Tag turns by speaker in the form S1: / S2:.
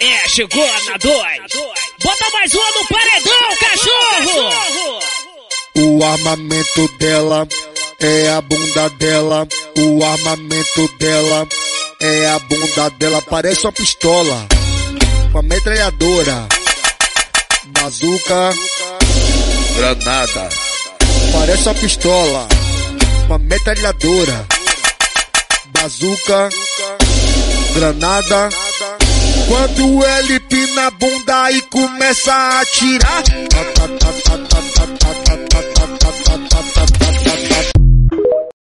S1: É, chegou na 2. Bota mais uma no paredão, cachorro!
S2: O armamento dela é a bunda dela. O armamento dela é a bunda dela. Parece uma pistola, uma metralhadora, bazuca, granada. Parece uma pistola, uma metralhadora, bazuca, granada. Quando ele pina a bunda e começa a atirar,